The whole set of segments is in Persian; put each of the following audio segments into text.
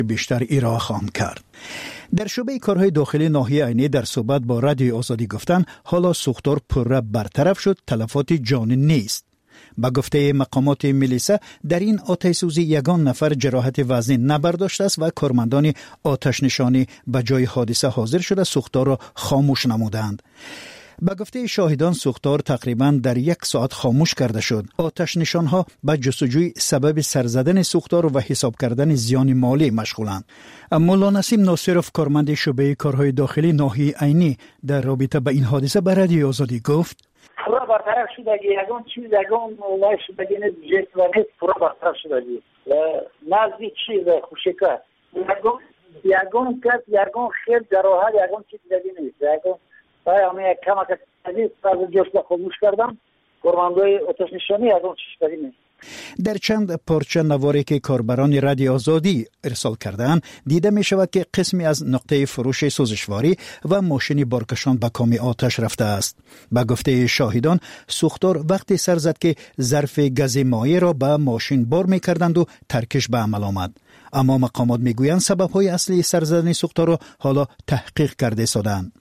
بیشتر ارائه خواهم کرد. در شعبه کارهای داخلی ناحیه عینی در صحبت با رادیو آزادی گفتند حالا سوختار پرره برطرف شد، تلفات جانی نیست. با گفته مقامات ملیسا در این آتش سوزی یگان نفر جراحت وزنی نبرداشته است و کارمندان آتش نشانی به جای حادثه حاضر شده سوختار را خاموش نمودند. با گفته شاهدان سوختار تقریباً در 1 ساعت خاموش کرده شد. آتش نشانها به جستجوی سبب سرزدن سوختار و حساب کردن زیان مالی مشغولند. مولا نسیم ناصرف کارمند شعبه کارهای داخلی ناحیه عینی در رابطه با این حادثه به رادیو آزادی گفت پورا برطرف شده، یگان چیز یگان مولای شده جست و نیست پورا برطرف شده نزدیک چیز خوشکه یگان کس یگان خیل جراحت یگان چیز دیگه نیست. یگان همه کمک نیست از جست و خاموش کردم کارمندای آتش نشانی یگان چیز دیگه نیست. در چند پارچه نواری که کاربران رادیو آزادی ارسال کردند دیده می شود که قسمی از نقطه فروش سوزشواری و ماشین بارکشان به کام آتش رفته است. به گفته شاهدان سوختار وقتی سر زد که ظرف گاز مایع را به ماشین بار می کردند و ترکش به عمل آمد. اما مقامات می گویند سبب های اصلی سر زدن سوختار را حالا تحقیق کرده شدند.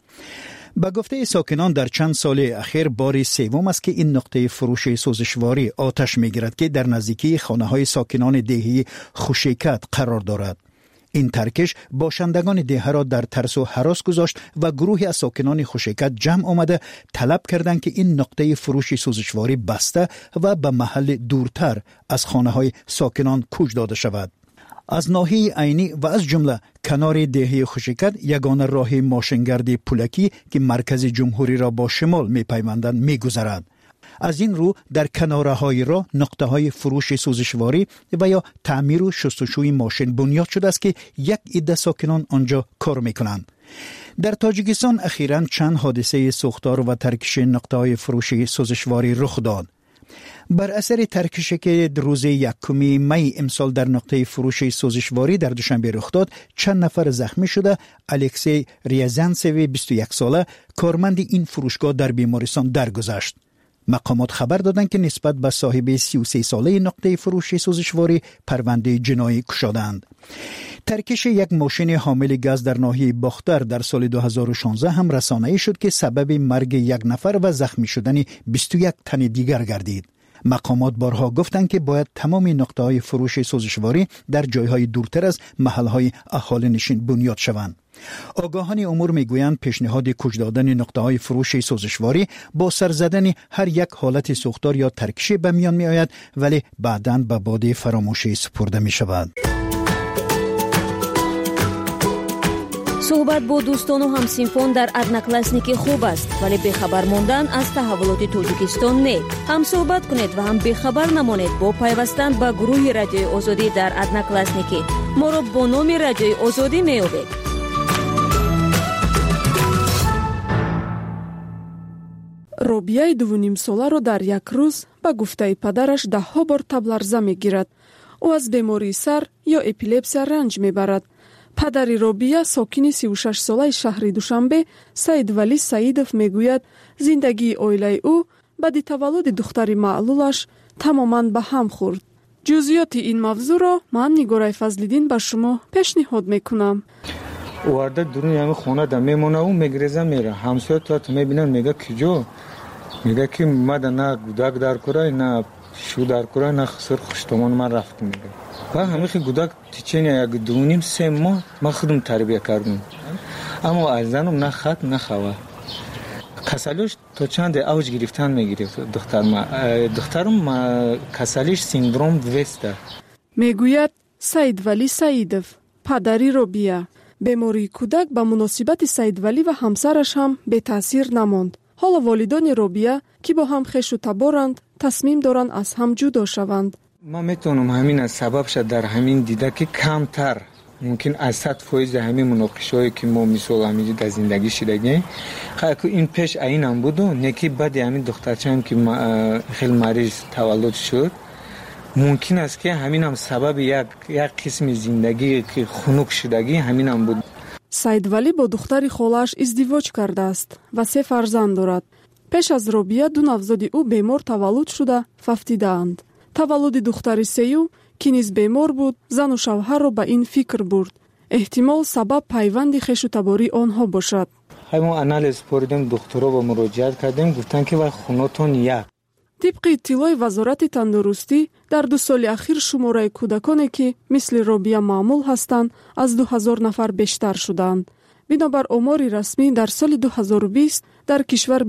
با گفته ساکنان در چند سال اخیر بار سوم است که این نقطه فروش سوزشواری آتش میگیرد که در نزدیکی خانه های ساکنان دهی خوشیکت قرار دارد. این ترکش باشندگان دهه را در ترس و هراس گذاشت و گروهی از ساکنان خوشیکت جمع آمده طلب کردند که این نقطه فروش سوزشواری بسته و به محل دورتر از خانه های ساکنان کوچ داده شود. از ناحیه عینی و از جمله کنار دهه خوشیکت یگانه راه ماشینگرد پولکی که مرکز جمهوری را با شمال می‌پیوندد می‌گذرد. از این رو در کناره های راه نقطه های فروش سوزشواری و یا تعمیر و شستشوی ماشین بنیاد شده است که یک عده ساکنان آنجا کار می‌کنند. در تاجیکستان اخیراً چند حادثه سوختار و ترکش نقطه های فروش سوزشواری رخ داد. بر اثر ترکشی که روز 1 می امسال در نقطه فروش سوزشواری در دوشنبه رخ داد چند نفر زخمی شده. الکسی ریازانسوی 21 ساله کارمند این فروشگاه در بیمارستان درگذشت. مقامات خبر دادند که نسبت به صاحب 33 ساله نقطه فروش سوزشواری پرونده جنایی گشادند. ترکش یک ماشین حامل گاز در ناحیه باختر در سال 2016 هم رسانه‌ای شد که سبب مرگ 1 نفر و زخمی شدن 21 تن دیگر گردید. مقامات بارها گفتند که باید تمام نقطه‌های فروش سوزشواری در جایهای دورتر از محل‌های اهالی نشین بنیاد شوند. آگاهان امور میگویند پیشنهاد کوچ دادن نقطه‌های فروش سوزشواری با سر زدن هر یک حالت سوختار یا ترکشی به میان می آید ولی بعداً به باد فراموشی سپرده می شود. صحبت با دوستان و همسینفون در ادناکلاسنیکی خوب است ولی بخبر موندن از تحولات توجیکستان نه. هم صحبت کنید و هم بخبر نمانید با پیوستن به گروه رادیوی آزادی در ادناکلاسنیکی. ما را با نام رادیوی آزادی می‌یابید. робияи 2 соларо дар як рӯз ба гуфтаи падараш даҳҳо бор табларза мегирад. ӯ аз бемории сар ё эпилепсия ранҷ мебарад. падари робия сокини 36 солаи шаҳри душанбе саидвалӣ саидов мегӯяд зиндагии оилаи ӯ баъди таваллуди духтари маълулаш тамоман ба ҳам хӯрд. ҷузъиёти ин мавзӯъро ман нигораи фазлиддин ба шумо пешниҳод мекунам. وارد درون همه خونه دا میمونه و میگریزه میره. همسایه تو میبینن میگه کجا؟ میگه که اومده نه گودک در کرای نه شو در کرای نه خسر خوشتمان من رفت میگه. و همیشه گودک تیچه یک 2.5-3 ماه من خودم تربیه کردم. اما از زنم نه خط نه خبر. کسلیش تا چند اوج گرفتن میگیره دخترم کسلیش سیندروم وسته. میگوید سعیدولی سعیدов падари робия. бемории кӯдак ба муносибати саидвалӣ ва ҳамсараш ҳам бетаъсир намонд. ҳоло волидони робия ки бо ҳам хешу таборанд тасмим доранд аз ҳам ҷудо шаванд. ман метавонам ҳамин аз сабабша дар ҳамин дида ки камтар мумкин аз 100% ҳамин муноқишаҳое ки мо мисол ҳамиҷи дар зиндагӣ шидагем ки ин пеш айнам буду не ки баъди ҳамин духтарчаам ки хеле мариз таваллуд шуд мумкин аст ки ҳаминам сабаби як қисми зиндагӣ ки хунук шудагӣ ҳаминам буд. саидвалӣ бо духтари холааш издивоҷ кардааст ва 3 фарзанд дорад. пеш аз робия 2 навзоди ӯ бемор таваллуд шуда фафтидаанд. таваллуди духтари сеюм ки низ бемор буд, зану шавҳарро ба ин фикр бурд. احتمال سبب پیوند خشونت‌باری آنها باشد. همون آنالیز پردیم دکترها با مراجعت کردیم گفتن که وای خونتون یک. طبق اطلاع وزارت تندرستی در 2 سال اخیر شماره کودکانی که مثل رابیا معمول هستند از 2000 نفر بیشتر شدند. بنابر آمار رسمی در سال 2020 در کشور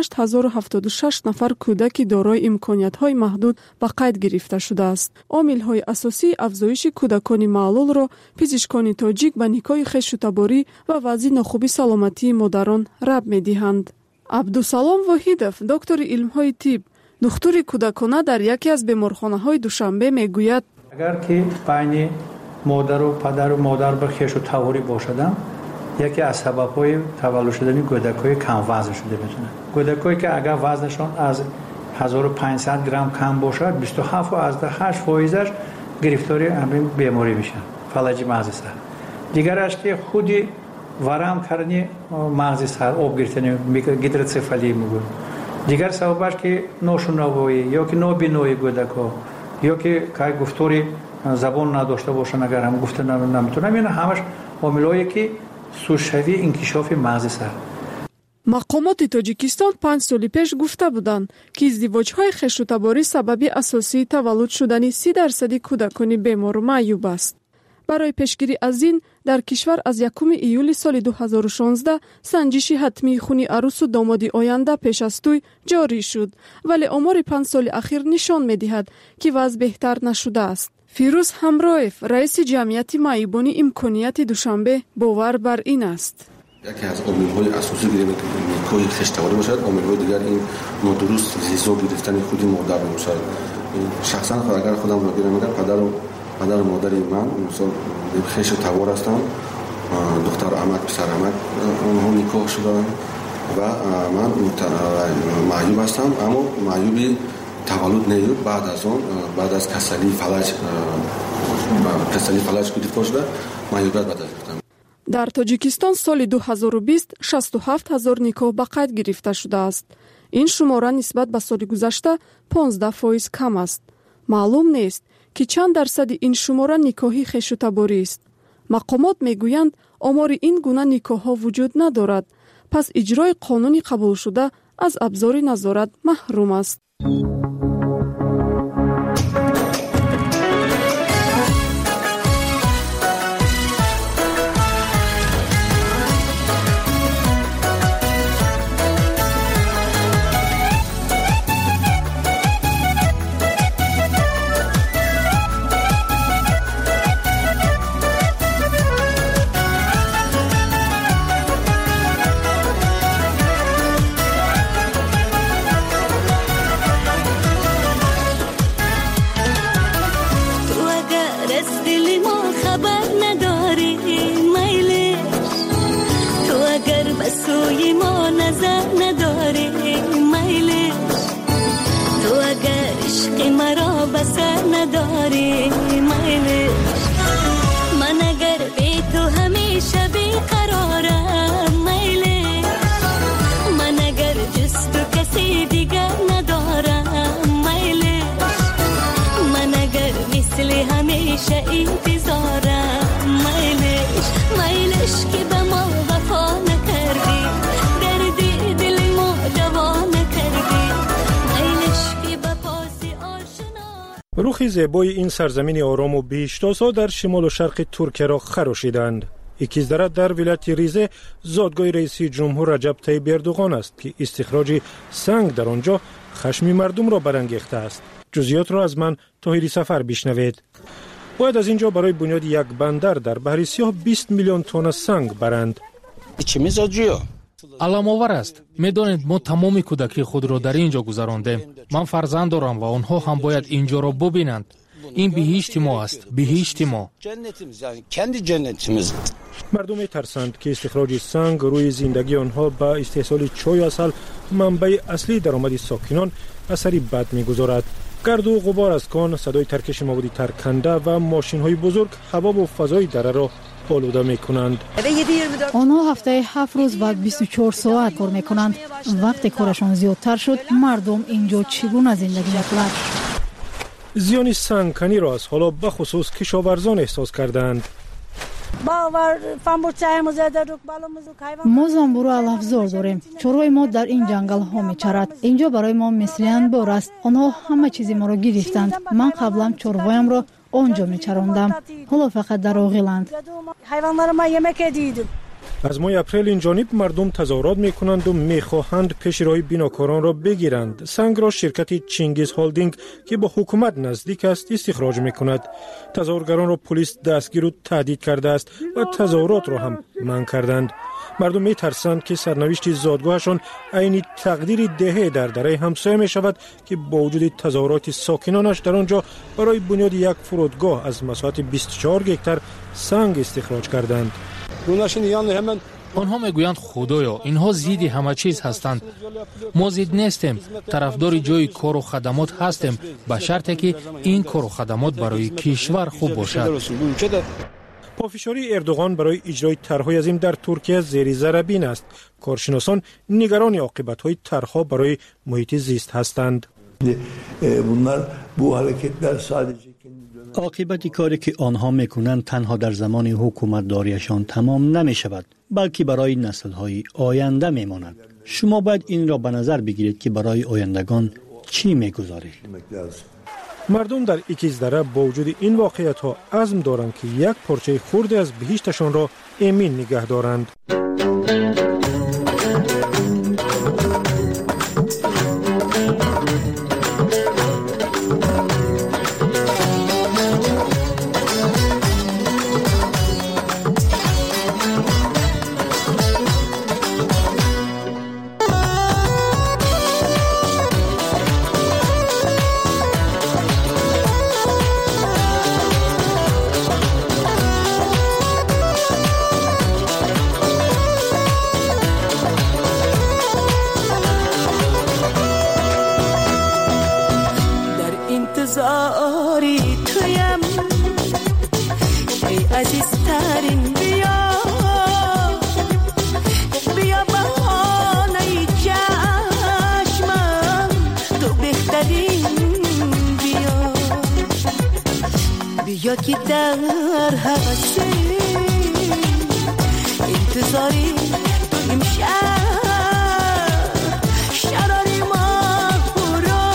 28076 نفر کودک دارای امکانیت‌های محدود به قید گرفته شده است. عامل‌های اساسی افزایش کودکان معلول را پزشکان تاجیک به نیکای خشونت‌باری و وضع ناخوبی سلامتی مادران ربط می‌دهند. عبدالسلام واحدов، دکتر علم‌های طب، دکتر کودکانه در یکی از بیمارخانه‌های دوشنبه می‌گوید اگر که بین مادر و پدر و مادر به خشونت‌آوری باشند یکی از سبب‌های تولد شدن کودک‌های کم وزن شده میتونه. کودکایی که اگر وزنشان از 1500 گرم کم باشد 27.8%ش گرفتاری همین بیماری میشن. فلج مغز سر. دیگرش که خودی ورم کردن مغز سر، آب گرفتن گیدروسفالی میگن. دیگر سببش که ناشنوایی یا که نابینایی کودک‌ها یا که گفتاری زبان نداشته باشن اگر هم گفتن نمیتونن، اینا همش عاملایی که سوشوی انکشاف مغز سر. مقامات تاجیکستان 5 سال پیش گفته بودند که ازدواج‌های خشونت‌باری سبب اساسی تولد شدن 30% کودکان بیمار و معیوب است. برای پیشگیری از این در کشور از 1 ایول سال 2016 سنجش حتمی خون عروس و داماد آینده پیش از توی جاری شد، ولی آمار 5 سال اخیر نشان می‌دهد که وضع بهتر نشده است. فیروز همراهیف، رئیس جمعیت معیوبان امکانیت دوشنبه، باور بر این است. یکی از عامل‌های اساسی نیکوی خشونت‌آوری باشد. عامل‌های دیگر این نادرست غذا گرفتن خود مادر باشد. شخصا اگر خودم را بگیرم، پدر و مادر من مثلا خشونت‌آور هستند، دختر احمد پسر احمد اونها نکاح شدند و من معیوب هستم، اما معیوبی تولد نیست. بعد از کسلی فلج گرفته شده معیوبیت بعد از گرفتن. در تاجیکستان سال 2020 67000 نکاح به قید گرفته شده است. این شماره نسبت به سال گذشته 15% کم است. معلوم نیست که چند درصد این شماره نکاحی خشونت‌باری است. مقامات میگویند آمار این گونه نکاح‌ها وجود ندارد، پس اجرای قانونی قبول شده از ابزار نظارت محروم است. روخ زیبای این سرزمین آرام و بی‌اشتها در شمال و شرق ترکیه را خراشیدند. یکی‌درد در ولایت ریزه زادگاه رئیس جمهور رجب طیب اردوغان است که استخراج سنگ در آنجا خشم مردم را برانگیخته است. جزئیات را از من طاهری سفر بشنوید. باید از اینجا برای بنیاد یک بندر در بحر سیاه 20 میلیون تن سنگ برند. علام‌آور است. می‌دانید ما تمام کودکی خود را در اینجا گذراندیم. من فرزند دارم و آنها هم باید اینجا را ببینند. این بهشت ما است، بهشت ما. مردم می‌ترسند که استخراج سنگ روی زندگی آنها با استحصال چای و عسل منبع اصلی درآمد ساکنان اثری بد می‌گذارد. گرد و غبار از کان، صدای ترکش مواد ترکنده و ماشین‌های بزرگ هوا و فضای دره را آلوده می‌کنند. آنها هفته 7 روز و 24 ساعت کار می‌کنند. وقتی کارشان زیادتر شد، مردم اینجا چگونه زندگی می‌کنند؟ زیان سنگکنی را از حالا به خصوص کشاورزان احساس کردند. ما زنبور علفزار داریم. چروی ما در این جنگل ها میچرد. اینجا برای ما مثل انبار است. آنها همه چیزی ما را گرفتند. من قبلا چرویم را آنجا میچراندم. حالا فقط در آغیلند. از ماه اپریل این جانب مردم تظاهرات میکنند و میخواهند پیشروی بیناکاران را بگیرند. سنگ را شرکت چینگیز هولدینگ که با حکومت نزدیک است استخراج میکند. تظاهرگران را پلیس دستگیر و تهدید کرده است و تظاهرات را هم منع کردند. مردم میترسند که سرنوشت زادگاهشان عین تقدیر دهه در دره همسایه می شود که با وجود تظاهرات ساکنانش در آنجا برای بنیاد یک فرودگاه از مساحت 24 هکتار سنگ استخراج کردند. آنها میگویند خدایا اینها ضد همه چیز هستند. ما ضد نیستیم، طرفدار جای کار و خدمات هستیم به شرطی که این کار و خدمات برای کشور خوب باشد. پافشاری اردوغان برای اجرای طرح‌های عظیم در ترکیه زیر ذره است. کارشناسان نگران عاقبت‌های طرح‌ها برای محیط زیست هستند. عاقبت کاری که آنها میکنند تنها در زمان حکومت داریشان تمام نمی شود، بلکه برای نسل‌های آینده میماند. شما باید این را به نظر بگیرید که برای آیندگان چی میگذارید. مردم در اکیزدره با وجود این واقعیت‌ها عزم دارند که یک پارچه خرد از بهشتشان را امین نگه دارند. یا که در حوثه انتظاری تو امشب شراری ما برا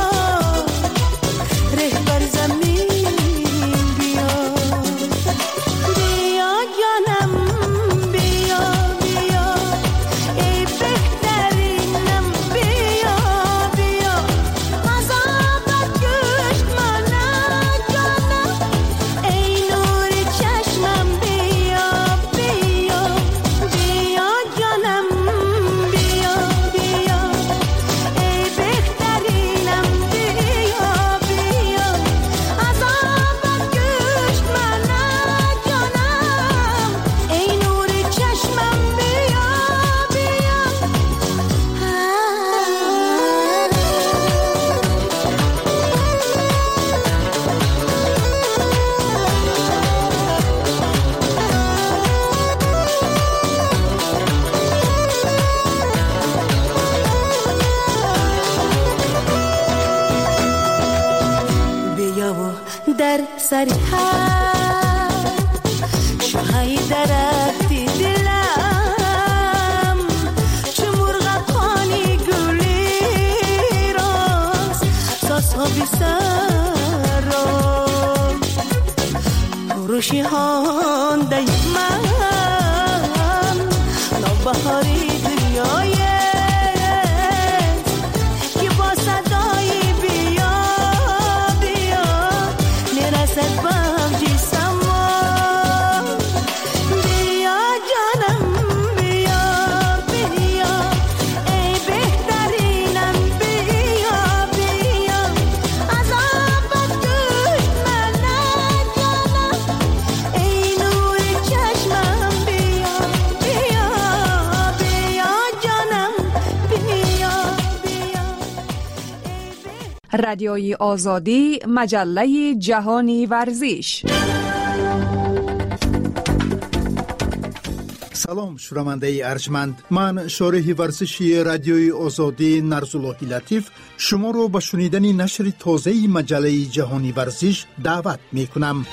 رهبر زمین بیا بیا جانم بیا بیا ای بهترینم بیا بیا عذابت کشت منم جانم ای نور چشمم بیا بیا بیا جانم بیا بیا ای بهترینم بیا بیا عذابت کشت منم جانم ای نور چشمم بیا بیا بیا و در سر هر شاهای درختی دلم چو مرغکانی گلی راست ساسها بی سر را روشی هانده من نوبهاری دنیای که با صدای بیا بیا نرسد بمجی سما بیا جانم بیا بیا ای بهترینم بیا بیا عذابت کشت منم جانم ای نور چشمم بیا بیا بیا جانم بیا بیا رادیوی آزادی، مجله جهانی ورزش. سلام شنونده ارجمند، من شارح ورزشی رادیوی آزادی نرزالله لطیف شما رو به شنیدن نشر تازه مجله جهانی ورزش دعوت می کنم.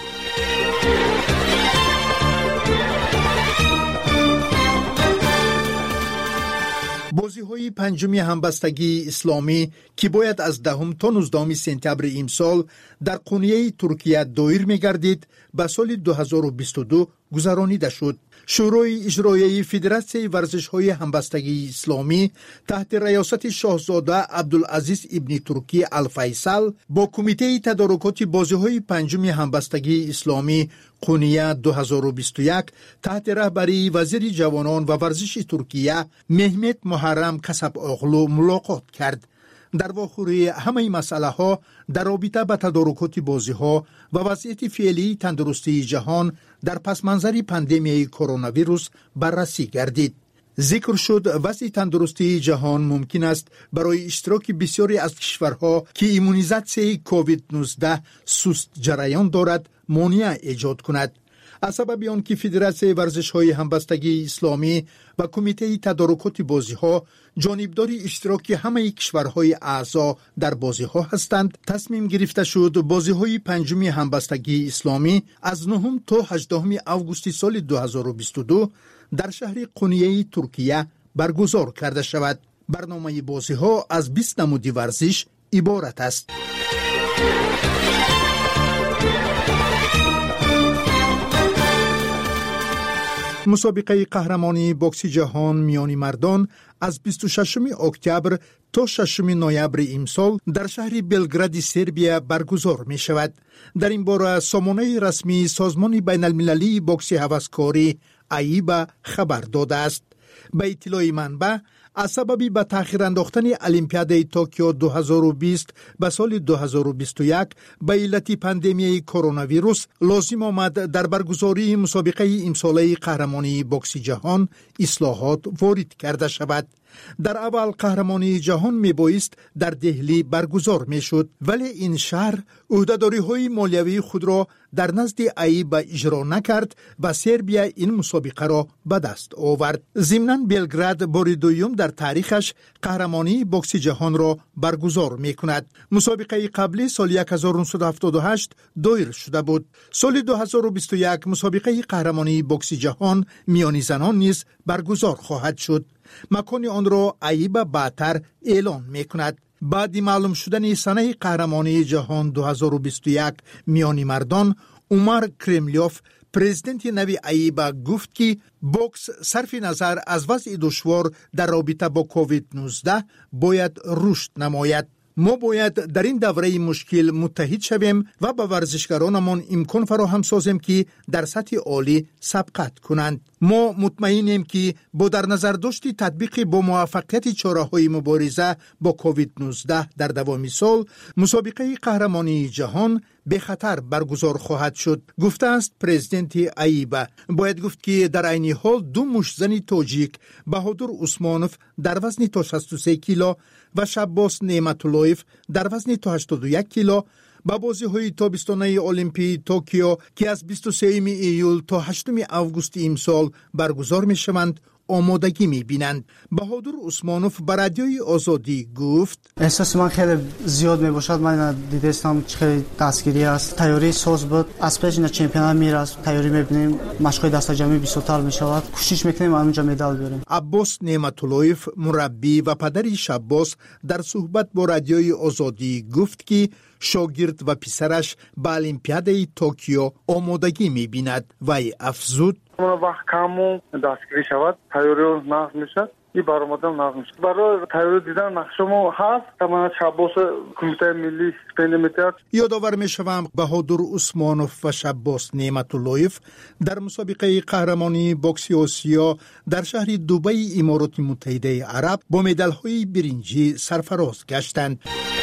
بازی‌های پنجم همبستگی اسلامی که باید از 10 تا 19 سپتامبر امسال در قونیه ترکیه دایر می‌گردید به سال 2022 گذرانیده شد. شورای اجرایی فدراسیون ورزش‌های همبستگی اسلامی تحت ریاست شاهزاده عبدالعزیز ابن ترکی الفیصل با کمیته تدارکات بازی‌های پنجم همبستگی اسلامی قونیه 2021 تحت رهبری وزیر جوانان و ورزش ترکیه مهمت محرم کسب اغلو ملاقات کرد. در واخوری همه مسئله ها در رابطه با تدارکات بازی ها و وضعیت فعلی تندرستی جهان در پس منظر پاندمی کرونا ویروس بررسی گردید. ذکر شد وضع تندرستی جهان ممکن است برای اشتراک بسیاری از کشورها که ایمونیزاسیون کووید 19 سست جریان دارد مانع ایجاد کند. از سبب آن که فدراسیون ورزش‌های همبستگی اسلامی و کمیته تدارکات بازی‌ها جانبدار اشتراک همه کشورهای اعضا در بازی‌ها هستند، تصمیم گرفته شد بازی‌های پنجم همبستگی اسلامی از 9 تا 18 آگوست سال 2022 در شهر قونیه ترکیه برگزار کرده شود. برنامه بازی‌ها از 20 نمود ورزش عبارت است. مسابقه قهرمانی بوکس جهان میان مردان از 26 اکتبر تا 6 نوامبر امسال در شهر بلگراد سربیا برگزار می شود. در این باره سامانه رسمی سازمان بین المللی بوکس هوسکاری ایبا خبر داده است. به اطلاع منبع از سبب به تأخیر انداختن المپیاد توکیو 2020 به سال 2021 به علت پاندمی کرونا ویروس لازم آمد در برگزاری مسابقه امساله قهرمانی بوکس جهان اصلاحات وارد کرده شود. در اول قهرمانی جهان می بایست در دهلی برگزار می شد، ولی این شهر عهده‌داری های مالیوی خود را در نزد ایبا اجرا نکرد و سربیا این مسابقه را به دست آورد. ضمناً بلگراد بار دوم در تاریخش قهرمانی بوکس جهان را برگزار می کند. مسابقه قبلی سال 1978 دایر شده بود. سال 2021 مسابقه قهرمانی بوکس جهان میان زنان نیز برگزار خواهد شد. مکان آن را ایبا بعدتر اعلان می کند. بعد معلوم شدن سنه قهرمانی جهان 2021 میان مردان، عمر کرملیوف پرزیدنت نوی ایبا گفت که بوکس صرف نظر از وضع دشوار در رابطه با کووید 19 باید رشد نماید. ما باید در این دوره مشکل متحد شویم و به ورزشکارانمان امکان فراهم سازیم که در سطح عالی سبقت کنند. ما مطمئنیم که با در نظر داشت تطبیق با موفقیت چاره‌های مبارزه با کووید 19 در دوام سال، مسابقه قهرمانی جهان به خطر برگزار خواهد شد، گفته است پرزیدنت ایبا. باید گفت که در عین حال دو مشتزن تاجیک بهادر عثمانوف در وزن تا 63 کیلو و شباس نعمت‌اللهیف در وزن تا 81 کیلو با بازی‌های تابستانه المپی توکیو که از 23 ایول تا 8 آگوست امسال برگزار می‌شوند آمادگی می‌بینند. بهادر عثمانوف به رادیوی آزادی گفت: احساس من خیلی زیاد می‌باشد. من دیدستم خیلی دستگیری است. تیاری ساز بود. از پیش چمپیونات میراست. تیاری می‌بینیم. مشق‌های دست جمعی بیشتر می‌شود. کوشش می‌کنیم اونجا مدال بیاریم. عباس نعمت‌اللهیف مربی و پدر شباس در صحبت با رادیوی آزادی گفت که شاگرد و پسرش به المپیاد توکیو آمادگی می‌بیند. وی افزود: وقت کمو دستگیری شود، تیاری نقض میشد. این برآمدن نقض میشد. برای تیاری دیدن نقشمو هست. تمام شباس کمیته ملی پنیمیتر. یادآور میشوم بهادر عثمانوف و شباس نعمت‌اللهیف در مسابقه قهرمانی بوکس آسیا در شهر دبی امارات متحده عرب با مدال‌های برنجی سرفراز گشتند.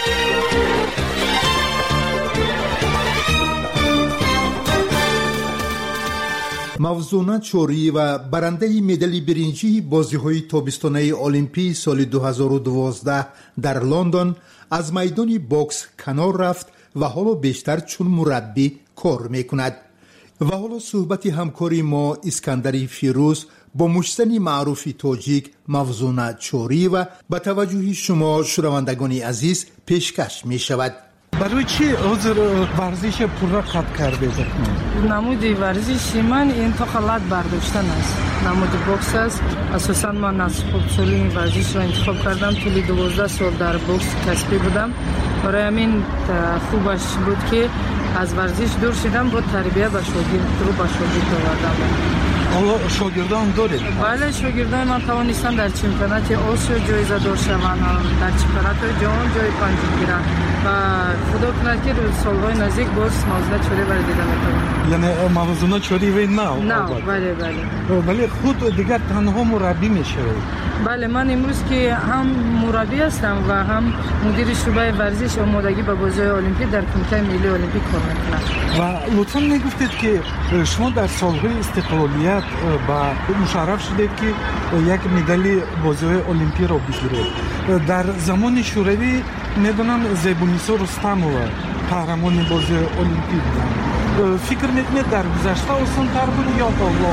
موزونه چوری و برنده مدال برنجی بازی‌های تابستانه المپی سال 2012 در لندن از میدان بوکس کنار رفت و حالا بیشتر چون مربی کار میکند. و حالا صحبت همکاری ما اسکندری فیروز با مشتنی معروف توجیک موزون چوری و با توجه شما شنوندگان عزیز پیشکش می شود. برای چی حضور ورزش پورا قطع کرده؟ نمود ورزشی من انتقالات برداشتن است. نمود بوکس است. اساسا من از سال این ورزش را انتخاب کردم. طول 12 سال در بوکس کسبی بودم. برای همین خوبش بود که از ورزش دور شدم، با تربیت و شاگرد آوردم. حالا شاگردان دارید؟ بله، شاگردان من توانستم در چمپیونات آسیا جایزه دار شوند، در چمپیونات جهان جای پنجم گیرند و خدا کند که سالهای نزدیک باز موزون چوری برای دیدن میتونم. یعنی موزون چوری و نه بله. ولی خود دیگر تنها مربی میشه؟ بله، من امروز که هم مربی هستم و هم مدیر شعبه ورزش آمادگی به بازی‌های المپیک در کمیته ملی المپیک کار میکنم. و لطفاً میگفتید که شما در سالهای استقلالیت با مشرف شدید که یک مدال بازی‌های المپیک را بگیرید. در زمان شوروی میدونم زیبونیسا رستمова قهرمان بازی‌های المپیک بود. فکر میکنید در گذشته آسان‌تر بود یا حالا؟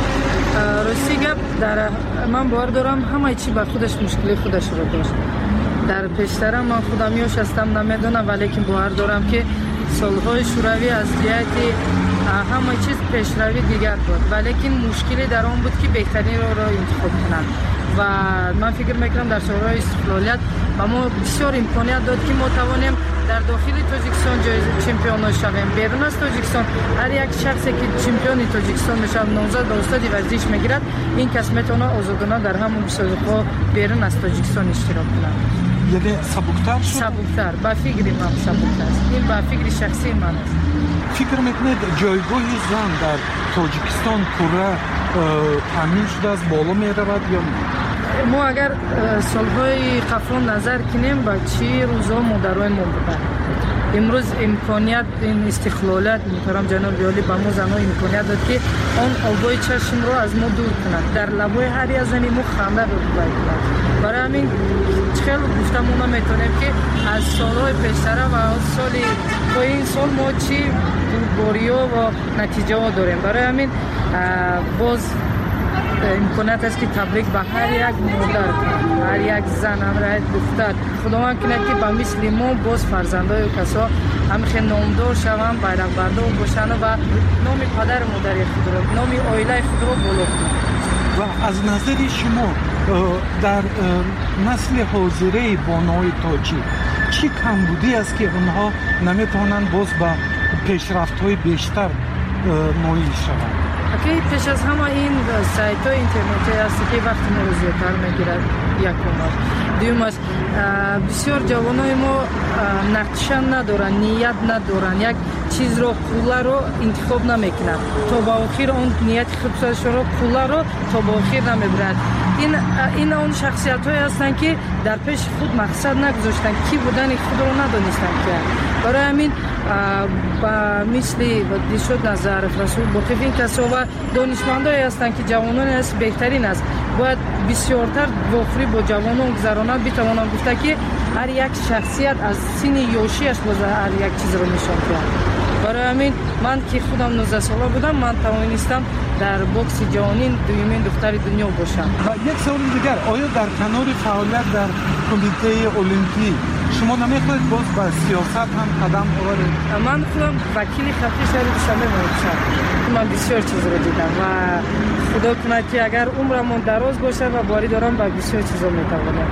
راستی گپ در من باور دارم همه چی با خودش مشکل خودش رو داشت. در پیشتر من خودمیوش هستم نمیدونم، ولی که باور دارم که سالهای شوروی از جهت همه چیز پیشروی دیگر بود، ولی که مشکلی در آن بود که بهترین را انتخاب کنند و من فکر میکنم در سالهای استقلالیت و ما بسیار امکانیت داد که ما توانیم در داخل تاجیکستان جایزه چمپیون شویم. بیرون از تاجیکستان هر یک شخصی که چمپیون تاجیکستان میشه نامزد به استاد ورزش میگیرد، این کس میتونه آزادانه در همون مسابقه بیرون از تاجیکستان اشتراک کنه. یعنی سبکتر شد؟ سبکتر، با فکر من سبکتر است. این با فکر شخصی من است. فکر میکنید جایگاه زن در تاجیکستان پورا تامین شده است، بالا میرود یا نه؟ ما اگر سالهای قبل نظر کنیم با چی روزها مادرای ما بودن. امروز امکانیت این استقلالات محترم جناب عالی با ما زنها امکانیت داد که آن آبای چشم رو از ما دور کنند، در لبای هر یک زنی ما خنده رو بگیرند. برای همین خیلی گفتم اونا میتونیم که از سالهای پیشتر و سال تا این سال ما چی بوریا و نتیجه ها داریم. برای همین باز امکانات است که تبریک به هر یک مادر، هر یک زن، هر یک دختر خداوند کنه که با مثل ما باز فرزندای کسا همخیلی نامدار شوند، بیرق بردار باشند و نام پدر مادر خود را، نام عائله خود را بالا کنند. و از نظر شما در نسل حاضره بانوی تاجیک چی کمبودی است که اونها نمیتونند باز به پیشرفت‌های بیشتر نائل شوند؟ که پیش از همه این سایت‌های اینترنتی است که وقتی ما رو زیادتر میگیرد. یکم دوم است بسیار جوانای ما نقشه ندارن، نیت ندارن، یک چیز رو پولا رو انتخاب نمیکنن تا با آخر اون نیت خودش رو پولا رو تا با آخر نمیبرند. این اون شخصیت‌هایی هستند که در پیش خود مقصد نگذاشتن، کی بودن خود رو ندانستن که برای همین با مثل دیشود نظر رسول باقی این کسا و دانشمندایی هستند که جوانان است بهترین است، باید بسیارتر واقعی با جوانان گذرانات بتوانم گفته که هر یک شخصیت از سن یوشیش باز هر یک چیز رو نشان کرد. برای همین من که خودم 19 ساله بودم من توانستم در بوکس جهانی دومین دختر دنیا باشم. و یک سوال دیگر، آیا در کنار فعالیت در کمیته المپیک شما نمیخواهید باز به سیاست هم قدم بردارید؟ من خودم وکیل خطی شهر دوشنبه باشم. من بسیار چیز رو دیدم و خدا کنه که اگر عمرم دراز باشه و باری دارم با بسیار چیزا میتوانم.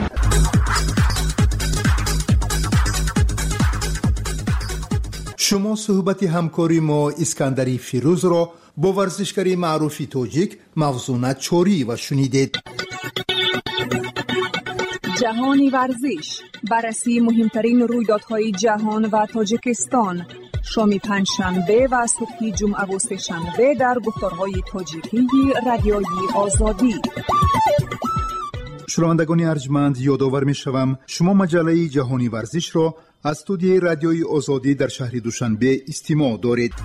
شما صحبت همکاری ما اسکندری فیروز را با ورزشکاری معروف تاجیک موزون چوری و شنیدید. جهانی ورزش، بررسی مهمترین رویدادهای جهان و تاجیکستان، شام پنجشنبه و صبح جمعه و سه‌شنبه در گفتارهای تاجیکی رادیوی آزادی. شنوندگان ارجمند، یادآور می‌شوم شما مجله جهانی ورزش را از استودیوی رادیوی آزادی در شهر دوشنبه استماع دارید.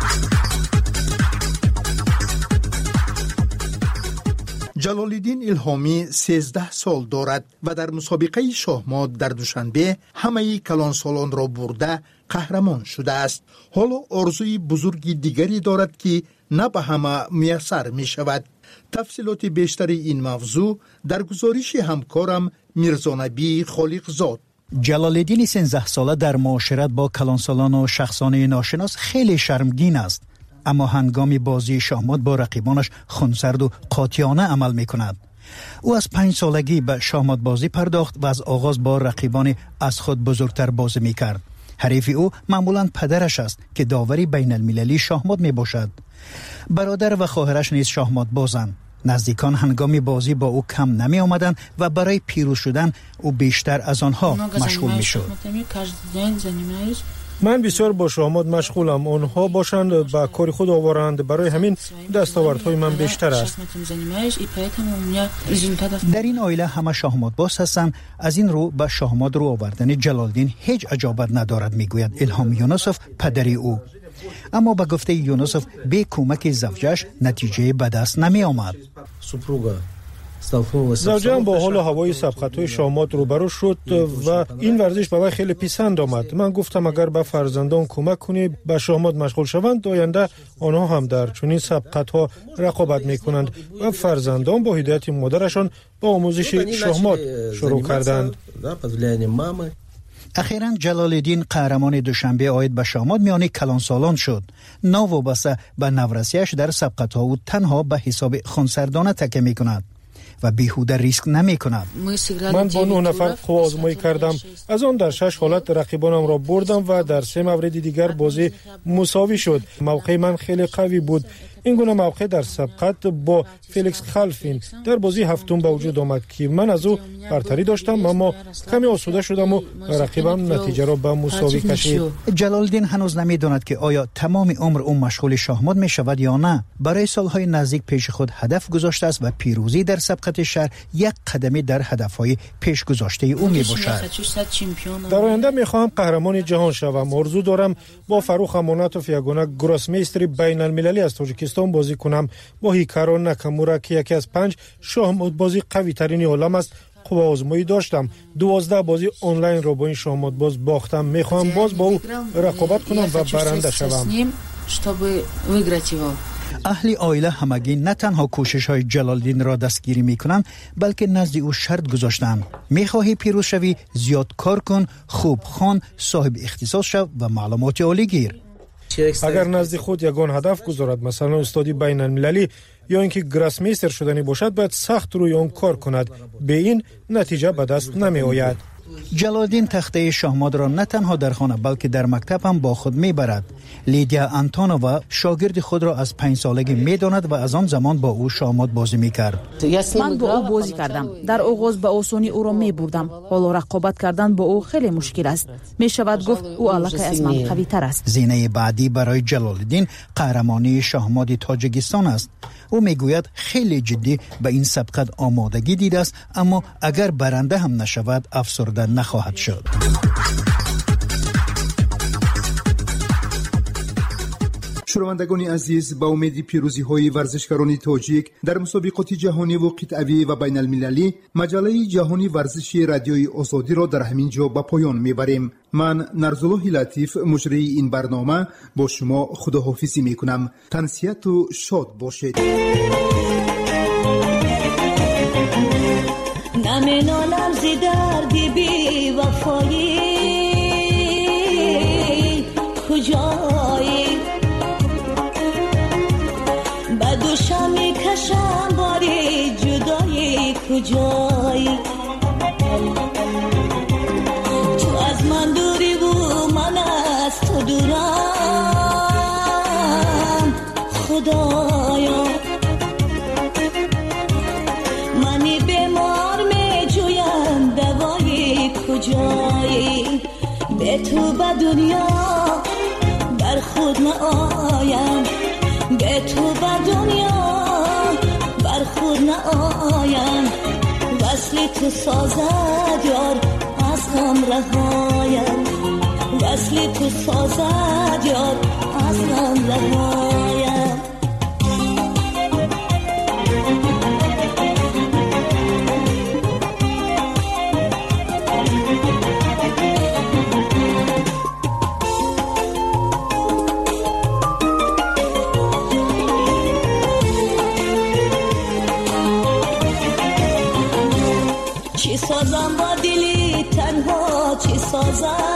جلال‌الدین الهامی 13 سال دارد و در مسابقه شاهمات در دوشنبه همه کلانسالان را برده قهرمان شده است. حالا آرزوی بزرگی دیگری دارد که نه به همه میسر می شود. تفصیلات بیشتری این موضوع در گزارش همکارم میرزانبی خالقزاد. جلال‌الدین 13 ساله در معاشرت با کلانسالان و شخصان ناشناس خیلی شرمگین است، اما هنگام بازی شاهمات با رقیبانش خونسرد و قاطعانه عمل می کند. او از 5 سالگی به شاهمات بازی پرداخت و از آغاز با رقیبان از خود بزرگتر بازی می کرد. حریف او معمولاً پدرش است که داوری بین المللی شاهمات می باشد. برادر و خواهرش نیز شاهمات بازند. نزدیکان هنگام بازی با او کم نمی آمدند و برای پیروز شدن او بیشتر از آنها مشغول می شد. من بسیار با شاهمات مشغولم. آنها باشند با کار خود آورند، برای همین دستاوردهای من بیشتر است. در این عائله همه شاهمات باز هستند. از این رو به شاهمات رو آوردن جلال‌الدین هیچ عجابت ندارد، میگوید الهام یونسوف پدری او. اما به گفته یونسوف به کمک زوجش نتیجه به دست نمی آمد. زوجم با حال و هوای سبقت‌های شاهمات روبرو شد و این ورزش به وی خیلی پسند آمد. من گفتم اگر به فرزندان کمک کنی به شاهمات مشغول شوند، آینده آنها هم در چنین سبقت‌ها رقابت می‌کنند و فرزندان با هدایت مادرشان با آموزش شاهمات شروع کردند. اخیراً جلال‌الدین قهرمان دوشنبه عاید به شاهمات میان کلانسالان شد. ناوابسته به نورسیش در سبقت‌ها او تنها به حساب خونسردانه تکیه می‌کند و بیهوده ریسک نمی کند. من با 9 نفر قوا آزمایی کردم. از آن در 6 حالت رقیبانم را بردم و در 3 مورد دیگر بازی مساوی شد. موقع من خیلی قوی بود. این گونه موقع در سبقت با فیلیکس خلفین در بازی هفتم به وجود آمد که من از او برتری داشتم، اما کمی آسوده شدم و رقیبم نتیجه را به مساوی کشید. جلال‌الدین هنوز نمیداند که آیا تمام عمر او مشغول شاهمات می شود یا نه. برای سالهای نزدیک پیش خود هدف گذاشته است و پیروزی در سبقت شهر یک قدمی در هدفهای پیش گذاشته او می باشد. در آینده می خواهم قهرمان جهان شوم. آرزو دارم با فروخ امانتوف یگانه گراسمیستر بین المللی از تاجیکستان بازی کنم. با هیکارو ناکامورا که یکی از 5 شاهمات بازی قوی ترین عالم است قوا آزمایی داشتم. 12 بازی آنلاین را با این شاهمات باز باختم. میخوام باز با او رقابت کنم و برنده شوم. اهل عائله همگی نه تنها کوشش‌های جلال‌الدین را دستگیری می‌کنند، بلکه نزد او شرط گذاشتند: می‌خواهی پیروز شوی، زیاد کار کن، خوب خوان، صاحب اختصاص شو و معلومات عالی گیر. اگر نزد خود یگان هدف گذارد، مثلا استادی بین المللی یا اینکه گراسمیستر شدنی باشد، باید سخت روی آن کار کند. به این نتیجه به دست نمی آید. جلال‌الدین تخته شاهمات را نه تنها در خانه بلکه در مکتب هم با خود میبرد. لیدیا انتونووا شاگرد خود را از 5 سالگی میداند و از آن زمان با او شاهمات بازی میکرد. من با او بازی کردم. در آغاز به آسانی او را میبردم. حالا رقابت کردن با او خیلی مشکل است. میشود گفت او الکی از من قوی تر است. زینه بعدی برای جلال‌الدین قهرمانی شاهمات تاجیکستان است. او میگوید خیلی جدی به این سبقت آمادگی دیده است، اما اگر برنده هم نشود افسرده نخواهد شد. شنوندگان عزیز، با امید پیروزی های ورزشکاران تاجیک در مسابقات جهانی و قطعی و بین المللی، مجله جهانی ورزشی رادیوی آزادی را در همین جا به پایان میبریم. من نرزالله لطیف مجری این برنامه با شما خداحافظی میکنم. تنسیت و شاد باشید. نمینالم زی دردی بی وفایی کجایی بدوشم میکشم باری جدایی کجایی تو از من دوری و من از تو دورم خدایا منی بیمار میجویم دوایی کجایی به تو به دنیا بر خود نآیم به تو به دنیا بر خود نآیم وصل تو سازد یار از غم رهایم وصل تو سازد یار از غم رهایم سازم با دلی تنها چی سازم